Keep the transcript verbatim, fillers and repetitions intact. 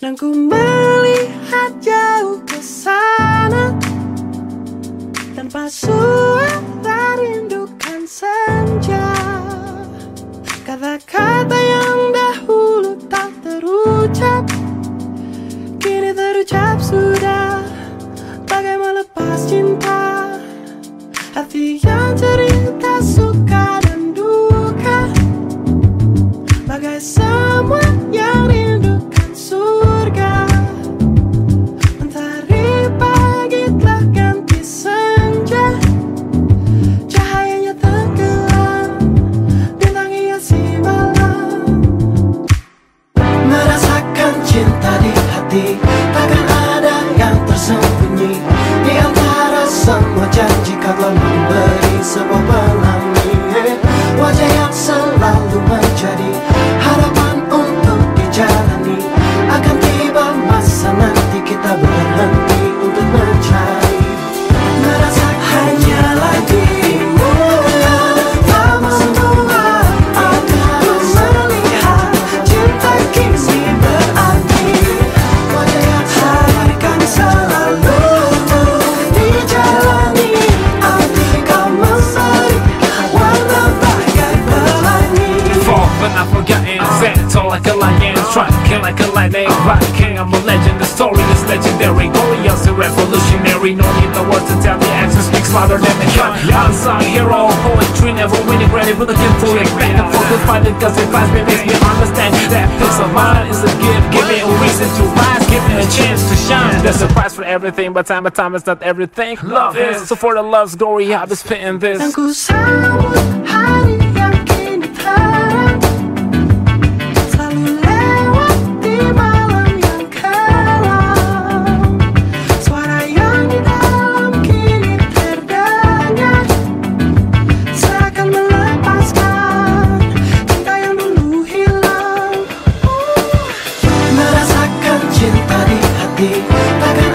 Dan ku melihat jauh ke sana tanpa suara rindukan senja. Kata-kata yang dahulu tak terucap kini terucap sudah. Bagai melepas cinta, hati yang cerita suka dan duka. Bagai semua yang rindukan surga. Mentari pagi telah ganti senja. Cahayanya tenggelam, bintang hiasi malam. Merasakan cinta di hati, takkan ada yang tersembunyi. Di antara semua janji kau telah memberi sebuah pelangi. Wajah yang selalu menjadi harapan untuk dijalani. Akan tiba masa nanti kita berhenti untuk mencari. Merasa hanyalah dirimu yang tak membuat aku melihat cinta kini berarti. Wajah yang akan selalu dijalani. Arti kau memberi warna bagai pelangi. But I forgot it, set like a lion, striking like a lightning, rocking. I'm a legend, the story is legendary. Glorious and revolutionary, no need no words to tell the action speaks louder than the gun. Unsung hero, poetry never winning granted, but looking for it. Back and forth with fighting, cause it finds me, makes me understand that peace of mind is a gift. Give me a reason to rise, give me a chance to shine. There's a price for everything, but time and time is not everything. Love is, so for the love's glory, I'll be spitting this. Dan ku sambut hari yang kini terang, selalu lewat di malam yang kelam. Suara yang di dalam kini terdengar, seakan melepaskan cinta yang dulu hilang. Merasakan cinta di hati, takkan